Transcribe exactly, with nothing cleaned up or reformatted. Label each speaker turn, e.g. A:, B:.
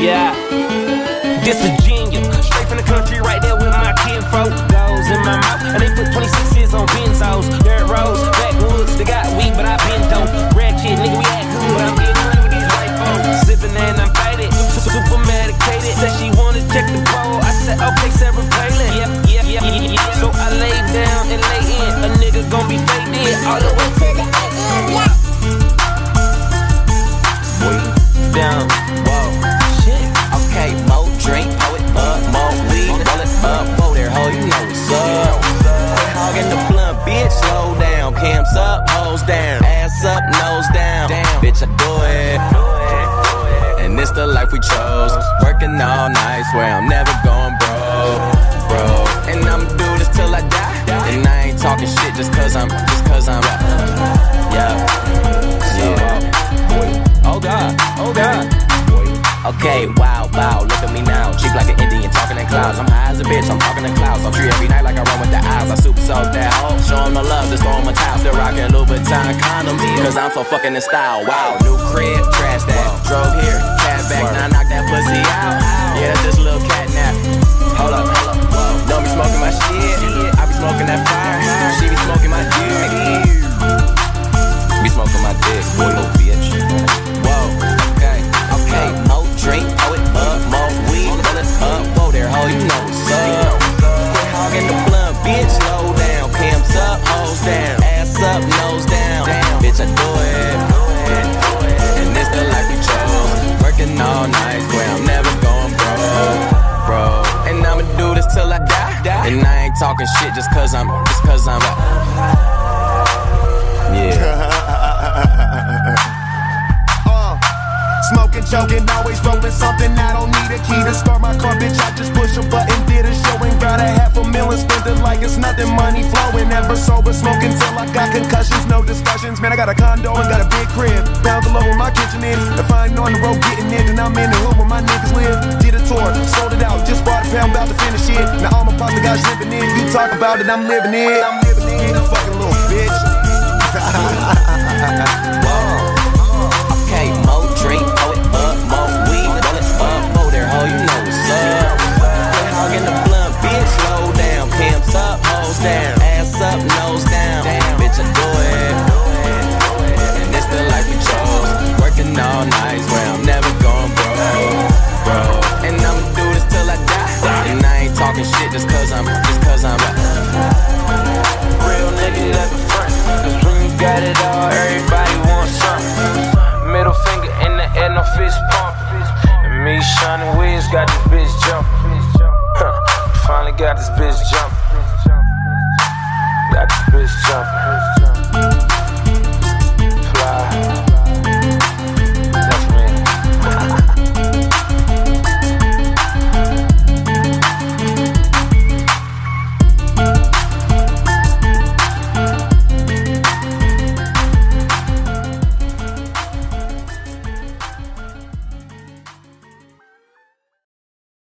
A: Yeah, this Virginia, straight from the country, right there with my kinfolk. Goes in my mouth, and they put twenty-sixes on benzos. Dirt roads, backwoods, they got weed, but I been dope. Ratchet, nigga, we act good, I'm getting money with these white folks. Sippin' and I'm faded, super medicated. Said she wanna check the pole, I said, okay, Sarah Palin. Yep, yep, yep, yep, yep. So I lay down and lay in, a nigga gon' be faded all the way to the end, yeah. Way down, whoa, shit.
B: Okay, more drink, pour it up, more weed, roll it up, whoa there, ho, you know what's up. Quit hogging the blunt, bitch, slow down. Cams up, hoes down, ass up, nose down. Damn, bitch, I do it. And it's the life we chose. Working all night, swear I'm never going broke, bro. And I'ma do this till I die. And I ain't talking shit just cause I'm, just cause I'm, yeah, yeah.
A: Oh God, oh God.
B: Okay, wow, wow, look at me now. Cheap like an Indian, talking in clouds. I'm high as a bitch, I'm talking in clouds. I'm free every night like I run with the eyes. I super soak that hoe. Show 'em the love, just throw 'em a towel. Still rockin' Louboutin condoms, cause I'm so fucking in style. Wow, new crib, trash that. Drove here, cat back, now I knock that pussy out. Yeah, that's just a little cat nap. Hold up, hold up, whoa. Don't be smoking my shit, I be smoking that fire. She be smoking my dick. Be smoking my dick, boy, little bitch. Whoa, okay, okay, more drink, pour it up, more weed, roll it up, whoa there, ho, you know what's up. Quit hogging the blunt, bitch, slow down. Cams up, hoes down, ass up, nose down. Bitch, I do it, and this the life we chose. Working all night, swear I'm never going broke, bro. And I'ma do this till I die. And I ain't talking shit just cause I'm, just cause I'm, yeah.
C: Smoking, choking, always rolling something. I don't need a key to start my car, bitch. I just push a button, did a show and got a half a million. Spent it like it's nothing, money flowing. Never sober, smoking till I got concussions. No discussions, man. I got a condo and got a big crib. Pounds alone where my kitchen is. If I ain't on the road getting in, then I'm in the hood where my niggas live. Did a tour, sold it out, just bought a pound, about to finish it. Now all my pasta got shipping in. You talk about it, I'm living it. I'm living it, you fucking little bitch.
B: Whoa. Okay, more drink, pour it up, more weed, roll it up, whoa there, ho, you know what's up. Quit hogging the blunt, bitch, slow down. Cams up, hoes down, ass up, nose down. Bitch, I do it, and it's the life we chose. Working all night, swear I'm never going broke, bro. And I'ma do this till I die. And I ain't talking shit just cause I'm, just cause I'm
A: Real nigga never front, cause when you got it all, everybody wants something. Middle finger in the air, no fist pump. And me, Shawnee Wiz, got this bitch jumpin'. Huh, finally got this bitch jumpin'. Got this bitch jumpin'.